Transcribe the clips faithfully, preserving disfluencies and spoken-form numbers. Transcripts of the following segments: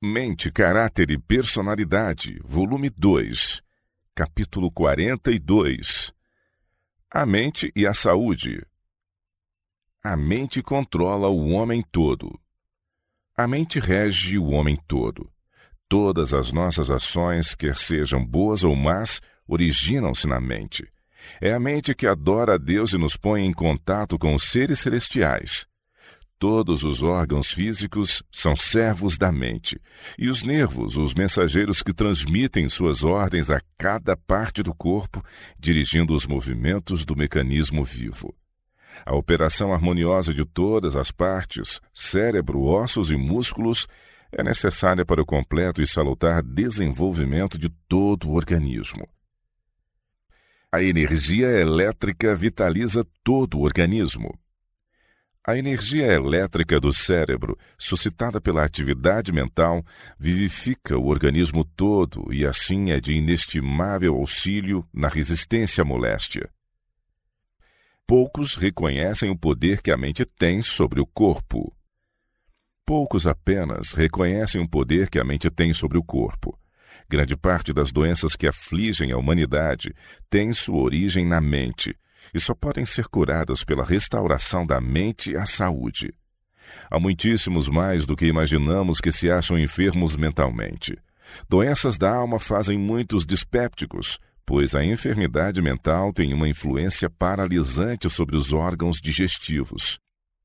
Mente, Caráter e Personalidade, volume dois, capítulo quarenta e dois. A mente e a saúde. A mente controla o homem todo. A mente rege o homem todo. Todas as nossas ações, quer sejam boas ou más, originam-se na mente. É a mente que adora a Deus e nos põe em contato com os seres celestiais. Todos os órgãos físicos são servos da mente, e os nervos, os mensageiros que transmitem suas ordens a cada parte do corpo, dirigindo os movimentos do mecanismo vivo. A operação harmoniosa de todas as partes, cérebro, ossos e músculos, é necessária para o completo e salutar desenvolvimento de todo o organismo. A energia elétrica vitaliza todo o organismo. A energia elétrica do cérebro, suscitada pela atividade mental, vivifica o organismo todo e assim é de inestimável auxílio na resistência à moléstia. Poucos reconhecem o poder que a mente tem sobre o corpo. Poucos apenas reconhecem o poder que a mente tem sobre o corpo. Grande parte das doenças que afligem a humanidade tem sua origem na mente, e só podem ser curadas pela restauração da mente à saúde. Há muitíssimos mais do que imaginamos que se acham enfermos mentalmente. Doenças da alma fazem muitos dispépticos, pois a enfermidade mental tem uma influência paralisante sobre os órgãos digestivos.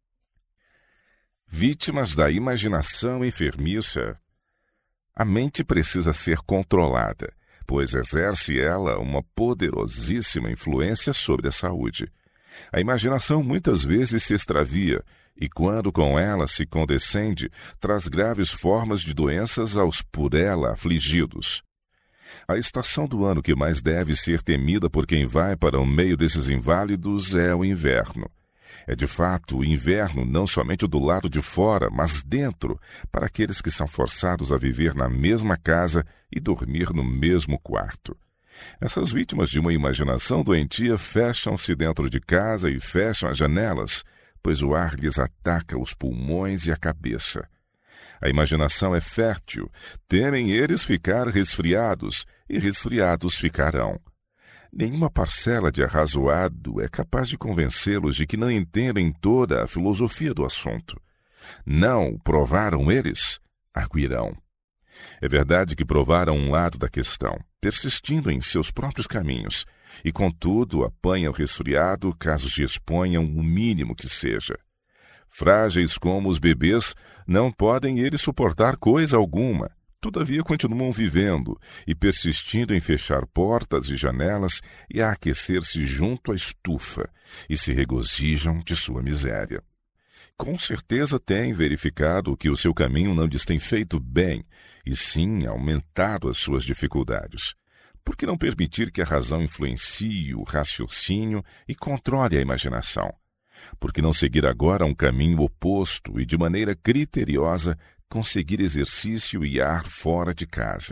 Vítimas da imaginação enfermiça. A mente precisa ser controlada, pois exerce ela uma poderosíssima influência sobre a saúde. A imaginação muitas vezes se extravia e, quando com ela se condescende, traz graves formas de doenças aos por ela afligidos. A estação do ano que mais deve ser temida por quem vai para o meio desses inválidos é o inverno. É de fato o inverno não somente do lado de fora, mas dentro, para aqueles que são forçados a viver na mesma casa e dormir no mesmo quarto. Essas vítimas de uma imaginação doentia fecham-se dentro de casa e fecham as janelas, pois o ar lhes ataca os pulmões e a cabeça. A imaginação é fértil, temem eles ficar resfriados, e resfriados ficarão. Nenhuma parcela de arrazoado é capaz de convencê-los de que não entendem toda a filosofia do assunto. Não provaram eles? Arguirão. É verdade que provaram um lado da questão, persistindo em seus próprios caminhos, e contudo apanham resfriado caso se exponham o mínimo que seja. Frágeis como os bebês, não podem eles suportar coisa alguma. Todavia continuam vivendo e persistindo em fechar portas e janelas e a aquecer-se junto à estufa, e se regozijam de sua miséria. Com certeza têm verificado que o seu caminho não lhes tem feito bem, e sim aumentado as suas dificuldades. Por que não permitir que a razão influencie o raciocínio e controle a imaginação? Por que não seguir agora um caminho oposto e, de maneira criteriosa, conseguir exercício e ar fora de casa?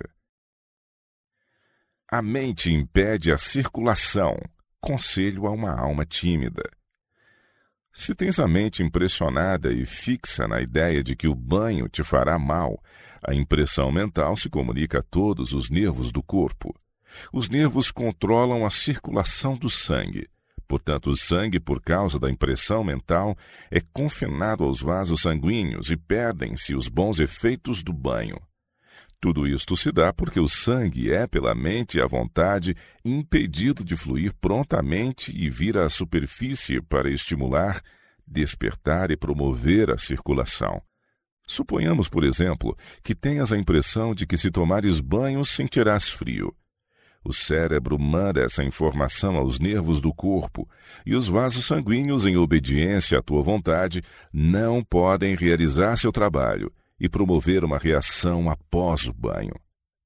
A mente impede a circulação. Conselho a uma alma tímida. Se tens a mente impressionada e fixa na ideia de que o banho te fará mal, a impressão mental se comunica a todos os nervos do corpo. Os nervos controlam a circulação do sangue. Portanto, o sangue, por causa da impressão mental, é confinado aos vasos sanguíneos e perdem-se os bons efeitos do banho. Tudo isto se dá porque o sangue é, pela mente e à vontade, impedido de fluir prontamente e vir à superfície para estimular, despertar e promover a circulação. Suponhamos, por exemplo, que tenhas a impressão de que se tomares banho sentirás frio. O cérebro manda essa informação aos nervos do corpo, e os vasos sanguíneos, em obediência à tua vontade, não podem realizar seu trabalho e promover uma reação após o banho.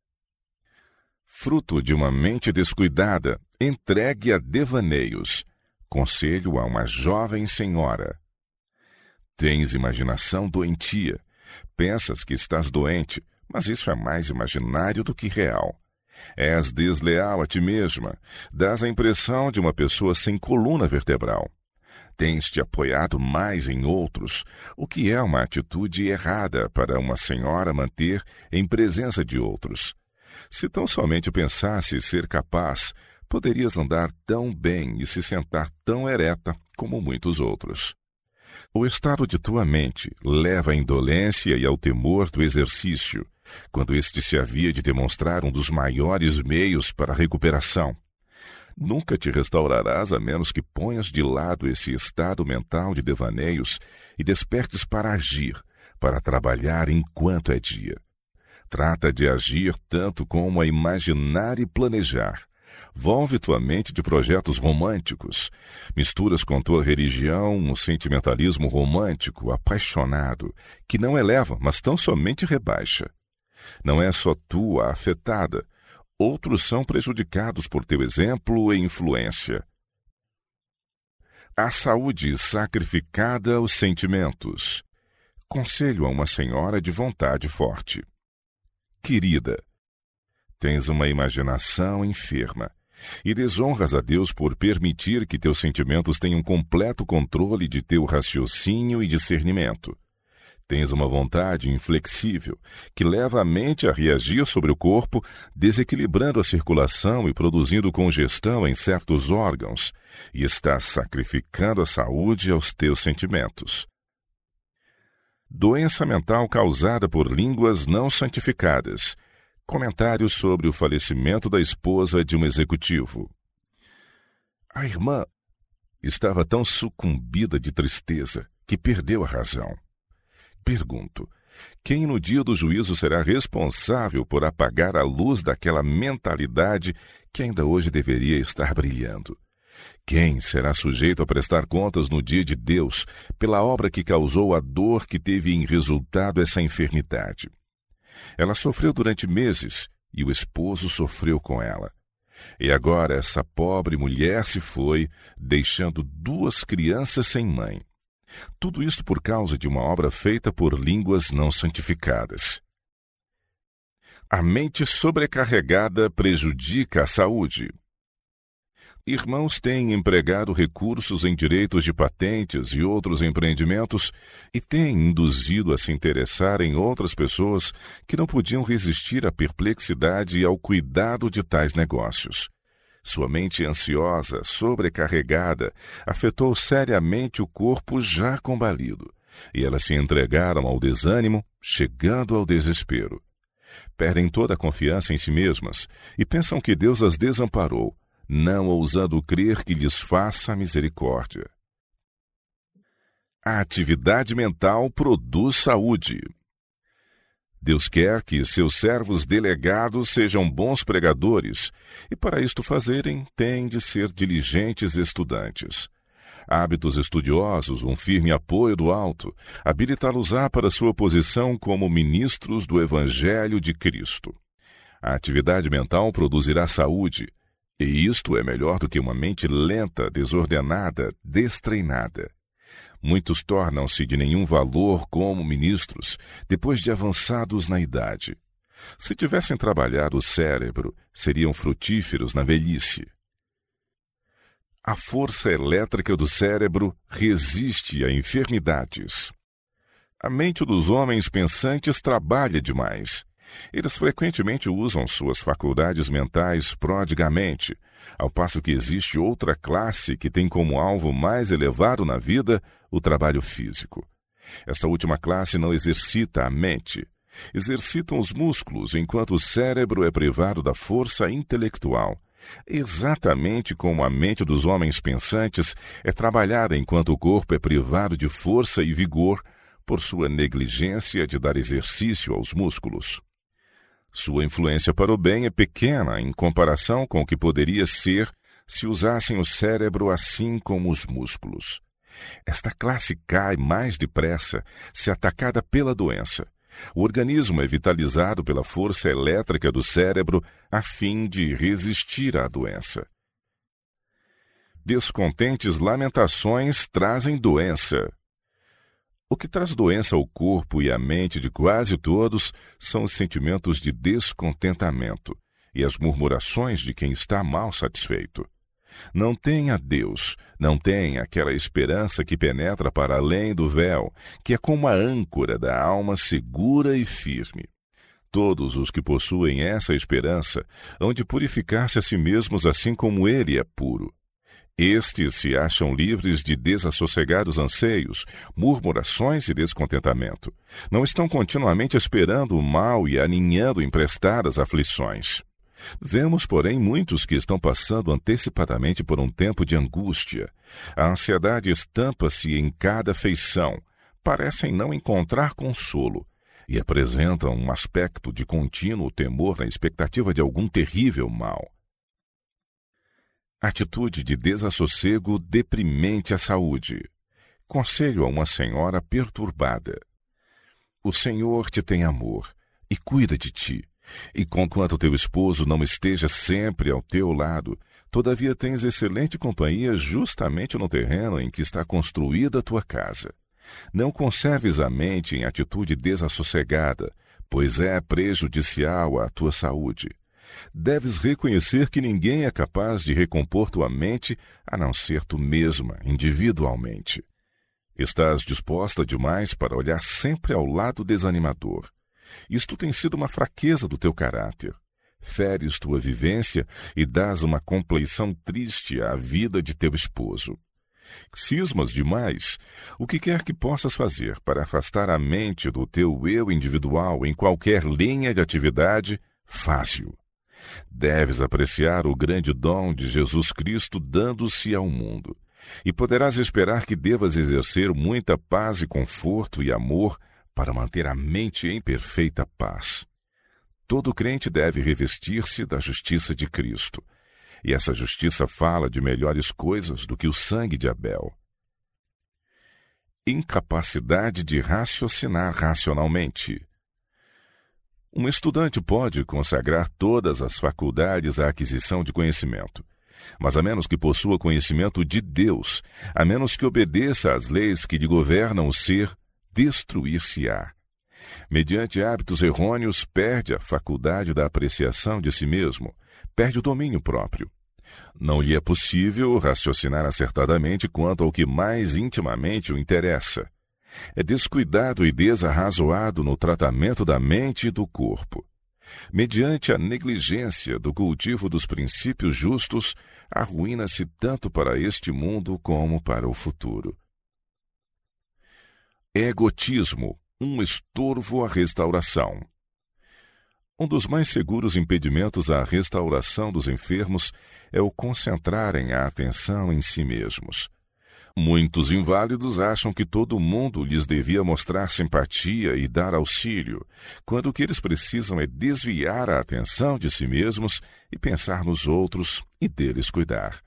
Fruto de uma mente descuidada, entregue a devaneios. Conselho a uma jovem senhora. Tens imaginação doentia. Pensas que estás doente, mas isso é mais imaginário do que real. És desleal a ti mesma, dás a impressão de uma pessoa sem coluna vertebral. Tens-te apoiado mais em outros, o que é uma atitude errada para uma senhora manter em presença de outros. Se tão somente pensasse ser capaz, poderias andar tão bem e se sentar tão ereta como muitos outros. O estado de tua mente leva à indolência e ao temor do exercício, quando este se havia de demonstrar um dos maiores meios para a recuperação. Nunca te restaurarás a menos que ponhas de lado esse estado mental de devaneios e despertes para agir, para trabalhar enquanto é dia. Trata de agir tanto como a imaginar e planejar. Volve tua mente de projetos românticos. Misturas com tua religião um sentimentalismo romântico, apaixonado, que não eleva, mas tão somente rebaixa. Não é só tu a afetada. Outros são prejudicados por teu exemplo e influência. A saúde sacrificada aos sentimentos. Conselho a uma senhora de vontade forte. Querida, tens uma imaginação enferma e desonras a Deus por permitir que teus sentimentos tenham completo controle de teu raciocínio e discernimento. Tens uma vontade inflexível que leva a mente a reagir sobre o corpo, desequilibrando a circulação e produzindo congestão em certos órgãos, e estás sacrificando a saúde aos teus sentimentos. Doença mental causada por línguas não santificadas. Comentários sobre o falecimento da esposa de um executivo. A irmã estava tão sucumbida de tristeza que perdeu a razão. Pergunto, quem no dia do juízo será responsável por apagar a luz daquela mentalidade que ainda hoje deveria estar brilhando? Quem será sujeito a prestar contas no dia de Deus pela obra que causou a dor que teve em resultado essa enfermidade? Ela sofreu durante meses e o esposo sofreu com ela. E agora essa pobre mulher se foi, deixando duas crianças sem mãe. Tudo isso por causa de uma obra feita por línguas não santificadas. A mente sobrecarregada prejudica a saúde. Irmãos têm empregado recursos em direitos de patentes e outros empreendimentos e têm induzido a se interessar em outras pessoas que não podiam resistir à perplexidade e ao cuidado de tais negócios. Sua mente ansiosa, sobrecarregada, afetou seriamente o corpo já combalido, e elas se entregaram ao desânimo, chegando ao desespero. Perdem toda a confiança em si mesmas e pensam que Deus as desamparou, não ousando crer que lhes faça misericórdia. A atividade mental produz saúde. Deus quer que seus servos delegados sejam bons pregadores, e para isto fazerem, têm de ser diligentes estudantes. Hábitos estudiosos, um firme apoio do alto, habilitá-los-á para sua posição como ministros do Evangelho de Cristo. A atividade mental produzirá saúde, e isto é melhor do que uma mente lenta, desordenada, destreinada. Muitos tornam-se de nenhum valor como ministros, depois de avançados na idade. Se tivessem trabalhado o cérebro, seriam frutíferos na velhice. A força elétrica do cérebro resiste a enfermidades. A mente dos homens pensantes trabalha demais. Eles frequentemente usam suas faculdades mentais prodigamente, ao passo que existe outra classe que tem como alvo mais elevado na vida o trabalho físico. Esta última classe não exercita a mente. Exercitam os músculos, enquanto o cérebro é privado da força intelectual. Exatamente como a mente dos homens pensantes é trabalhada enquanto o corpo é privado de força e vigor por sua negligência de dar exercício aos músculos. Sua influência para o bem é pequena em comparação com o que poderia ser se usassem o cérebro assim como os músculos. Esta classe cai mais depressa se atacada pela doença. O organismo é vitalizado pela força elétrica do cérebro a fim de resistir à doença. Descontentes lamentações trazem doença. O que traz doença ao corpo e à mente de quase todos são os sentimentos de descontentamento e as murmurações de quem está mal satisfeito. Não tem a Deus, não tem aquela esperança que penetra para além do véu, que é como a âncora da alma segura e firme. Todos os que possuem essa esperança hão de purificar-se a si mesmos assim como ele é puro. Estes se acham livres de desassossegados anseios, murmurações e descontentamento. Não estão continuamente esperando o mal e aninhando emprestadas aflições. Vemos, porém, muitos que estão passando antecipadamente por um tempo de angústia. A ansiedade estampa-se em cada feição, parecem não encontrar consolo e apresentam um aspecto de contínuo temor na expectativa de algum terrível mal. Atitude de desassossego deprimente à saúde. Conselho a uma senhora perturbada. O Senhor te tem amor e cuida de ti. E conquanto teu esposo não esteja sempre ao teu lado, todavia tens excelente companhia justamente no terreno em que está construída a tua casa. Não conserves a mente em atitude desassossegada, pois é prejudicial à tua saúde. Deves reconhecer que ninguém é capaz de recompor tua mente a não ser tu mesma, individualmente. Estás disposta demais para olhar sempre ao lado desanimador. Isto tem sido uma fraqueza do teu caráter. Feres tua vivência e dás uma compleição triste à vida de teu esposo. Cismas demais, o que quer que possas fazer para afastar a mente do teu eu individual em qualquer linha de atividade, fácil. Deves apreciar o grande dom de Jesus Cristo dando-se ao mundo, e poderás esperar que devas exercer muita paz e conforto e amor para manter a mente em perfeita paz. Todo crente deve revestir-se da justiça de Cristo, e essa justiça fala de melhores coisas do que o sangue de Abel. Incapacidade de raciocinar racionalmente. Um estudante pode consagrar todas as faculdades à aquisição de conhecimento, mas a menos que possua conhecimento de Deus, a menos que obedeça às leis que lhe governam o ser, destruir-se-á. Mediante hábitos errôneos, perde a faculdade da apreciação de si mesmo, perde o domínio próprio. Não lhe é possível raciocinar acertadamente quanto ao que mais intimamente o interessa. É descuidado e desarrazoado no tratamento da mente e do corpo. Mediante a negligência do cultivo dos princípios justos, arruína-se tanto para este mundo como para o futuro. Egotismo, um estorvo à restauração. Um dos mais seguros impedimentos à restauração dos enfermos é o concentrarem a atenção em si mesmos. Muitos inválidos acham que todo mundo lhes devia mostrar simpatia e dar auxílio, quando o que eles precisam é desviar a atenção de si mesmos e pensar nos outros e deles cuidar.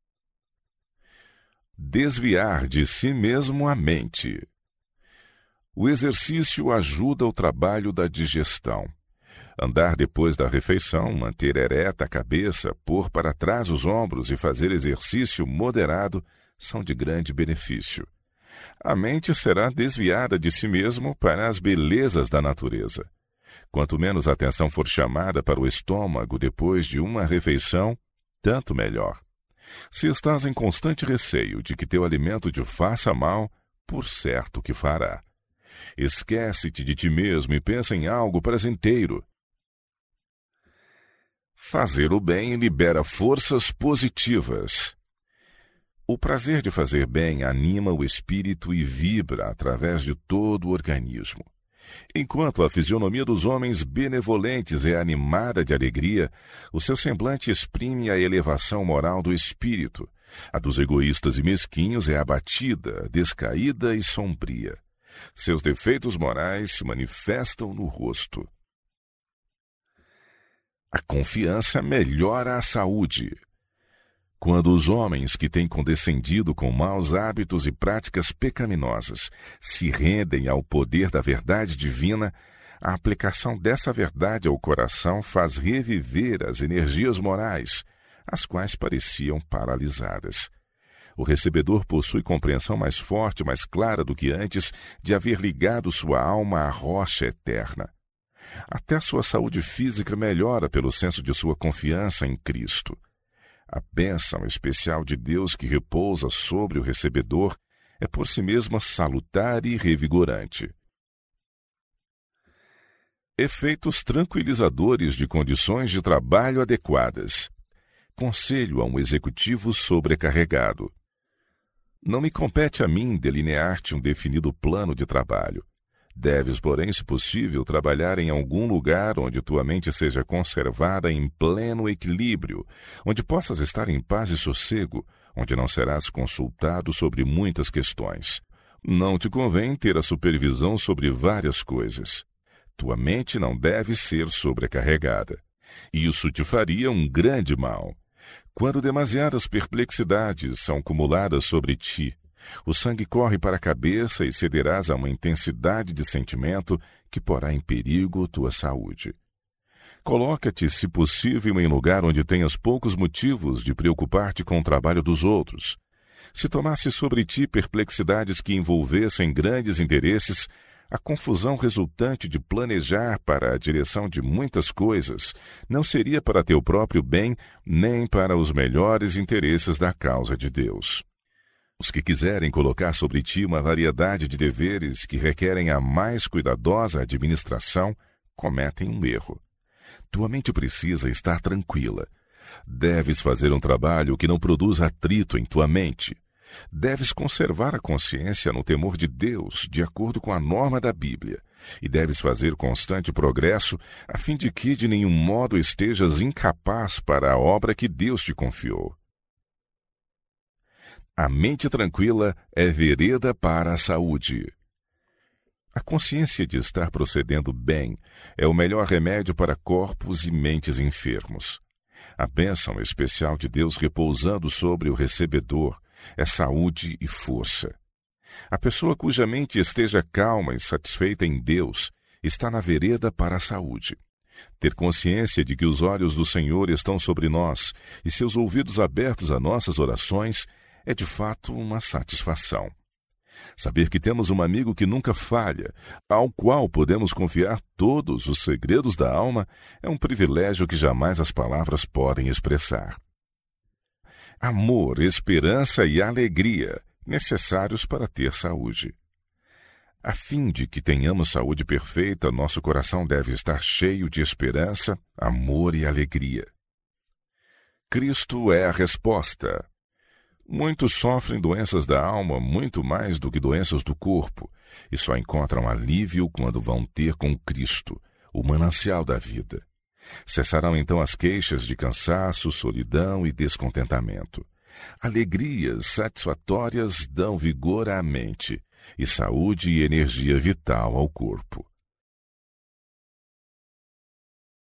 Desviar de si mesmo a mente. O exercício ajuda o trabalho da digestão. Andar depois da refeição, manter ereta a cabeça, pôr para trás os ombros e fazer exercício moderado são de grande benefício. A mente será desviada de si mesmo para as belezas da natureza. Quanto menos atenção for chamada para o estômago depois de uma refeição, tanto melhor. Se estás em constante receio de que teu alimento te faça mal, por certo que fará. Esquece-te de ti mesmo e pensa em algo prazenteiro. Fazer o bem libera forças positivas. O prazer de fazer bem anima o espírito e vibra através de todo o organismo. Enquanto a fisionomia dos homens benevolentes é animada de alegria, o seu semblante exprime a elevação moral do espírito. A dos egoístas e mesquinhos é abatida, descaída e sombria. Seus defeitos morais se manifestam no rosto. A confiança melhora a saúde. Quando os homens que têm condescendido com maus hábitos e práticas pecaminosas se rendem ao poder da verdade divina, a aplicação dessa verdade ao coração faz reviver as energias morais, as quais pareciam paralisadas. O recebedor possui compreensão mais forte, mais clara do que antes de haver ligado sua alma à rocha eterna. Até sua saúde física melhora pelo senso de sua confiança em Cristo. A bênção especial de Deus que repousa sobre o recebedor é por si mesma salutar e revigorante. Efeitos tranquilizadores de condições de trabalho adequadas. Conselho a um executivo sobrecarregado. Não me compete a mim delinear-te um definido plano de trabalho. Deves, porém, se possível, trabalhar em algum lugar onde tua mente seja conservada em pleno equilíbrio, onde possas estar em paz e sossego, onde não serás consultado sobre muitas questões. Não te convém ter a supervisão sobre várias coisas. Tua mente não deve ser sobrecarregada. Isso te faria um grande mal. Quando demasiadas perplexidades são acumuladas sobre ti, o sangue corre para a cabeça e cederás a uma intensidade de sentimento que porá em perigo tua saúde. Coloca-te, se possível, em lugar onde tenhas poucos motivos de preocupar-te com o trabalho dos outros. Se tomasse sobre ti perplexidades que envolvessem grandes interesses, a confusão resultante de planejar para a direção de muitas coisas não seria para teu próprio bem, nem para os melhores interesses da causa de Deus. Os que quiserem colocar sobre ti uma variedade de deveres que requerem a mais cuidadosa administração, cometem um erro. Tua mente precisa estar tranquila. Deves fazer um trabalho que não produza atrito em tua mente. Deves conservar a consciência no temor de Deus, de acordo com a norma da Bíblia, e deves fazer constante progresso, a fim de que de nenhum modo estejas incapaz para a obra que Deus te confiou. A mente tranquila é vereda para a saúde. A consciência de estar procedendo bem é o melhor remédio para corpos e mentes enfermos. A bênção especial de Deus repousando sobre o recebedor é saúde e força. A pessoa cuja mente esteja calma e satisfeita em Deus está na vereda para a saúde. Ter consciência de que os olhos do Senhor estão sobre nós e seus ouvidos abertos a nossas orações é de fato uma satisfação. Saber que temos um amigo que nunca falha, ao qual podemos confiar todos os segredos da alma, é um privilégio que jamais as palavras podem expressar. Amor, esperança e alegria, necessários para ter saúde. A fim de que tenhamos saúde perfeita, nosso coração deve estar cheio de esperança, amor e alegria. Cristo é a resposta. Muitos sofrem doenças da alma muito mais do que doenças do corpo, e só encontram alívio quando vão ter com Cristo, o manancial da vida. Cessarão então as queixas de cansaço, solidão e descontentamento. Alegrias satisfatórias dão vigor à mente, e saúde e energia vital ao corpo.